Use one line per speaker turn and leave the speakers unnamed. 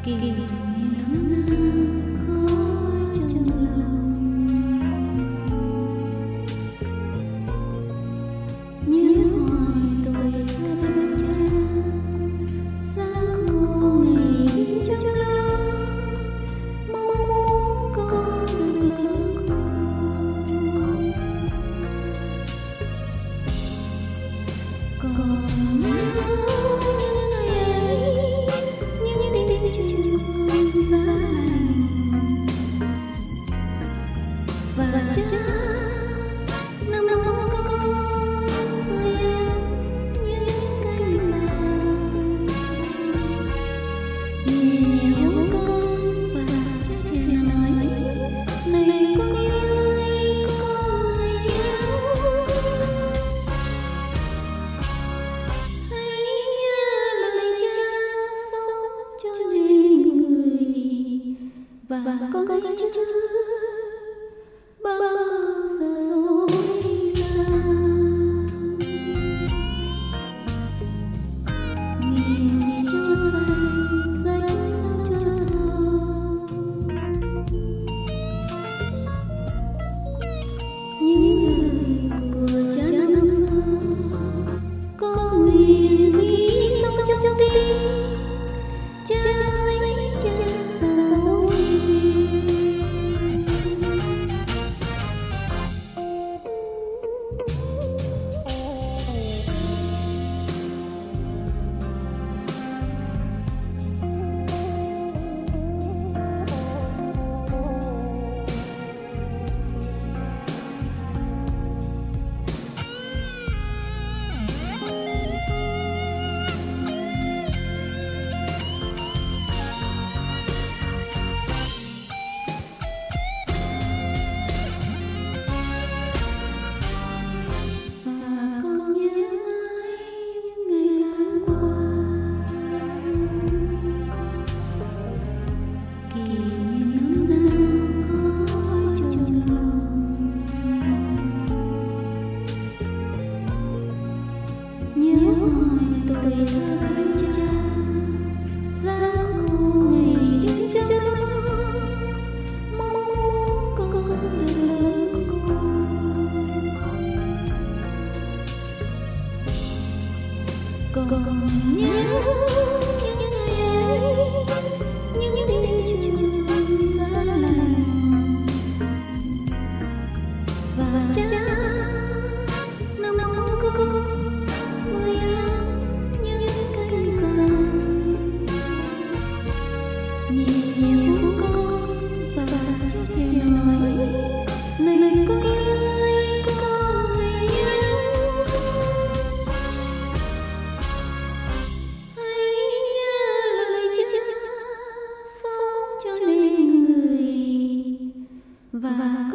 kỷ niệm năm nào khói trong lòng, nhớ hoài tuổi thơ bên cha, dáng khô ngày đêm trong lo, mong muốn con được lớn khôn. Còn nhớ những ngày ấy, những đêm trường giá lạnh, và cha năm đó con sưởi ấm những cánh dài, nhiều con và cha thèm nói này con ơi con hãy nhớ, hãy nhớ lời cha sống cho nên người, và con hãy chưa bao giờ dối gian. Nghiêng thì cho xanh, xanh sao cho thơ, những lời của cha năm xưa có nguyện ghi sâu trong tim. Cha ơi cha xa dấu tuổi thơ bên cha, dáng khô ngày đêm trong lo, mong muốn con được lớn khôn. Còn nhớ những ngày ấy, những đêm trường giá lạnh, và cha năm đó con sưởi ấm những cánh dài, nhiều con và cha thèm nói này con ơi con hãy nhớ, hãy nhớ lời cha sống cho nên người, và